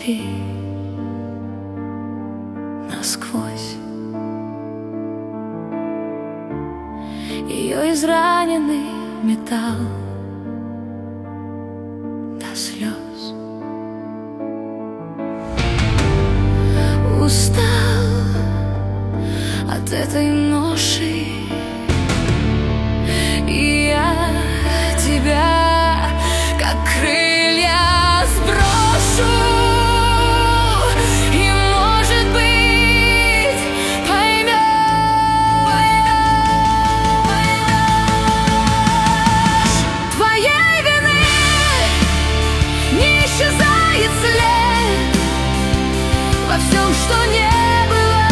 реки насквозь. Ее израненный металл до слез. Устал от этой ноши, и я тебя, как крылья, сброшу. И, может быть, поймешь, твоей вины не исчезает след во всем, что не было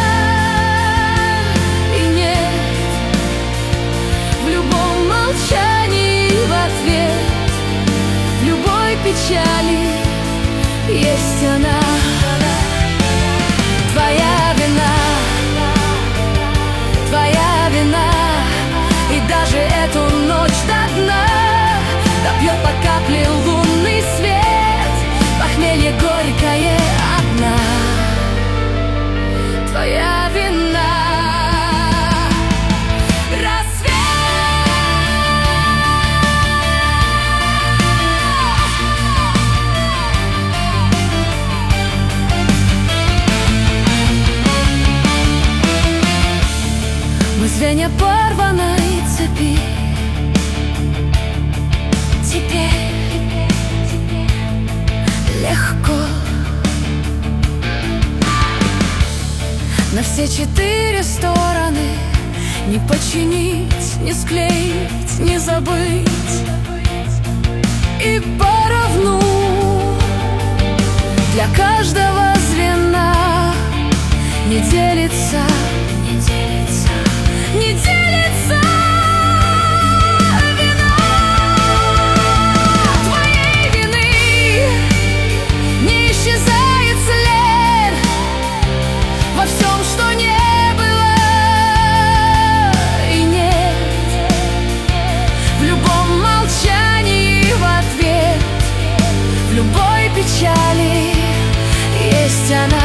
и нет. В любом молчании в ответ, в любой печали есть она. Твоя вина, твоя вина, и даже эту ночь до дна допьет по капле лунный свет, похмелье горькое одна. Твоя вина. Звенья порванной цепи, теперь легко на все четыре стороны не починить, не склеить, не забыть. И поровну для каждого звена не делится, не делится, не делится вина. Твоей вины не исчезает след во всем, что не было и нет. В любом молчании в ответ, в любой печали есть она.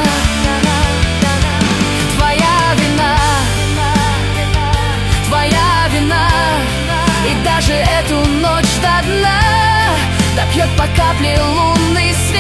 И даже эту ночь до дна допьет по капле лунный свет.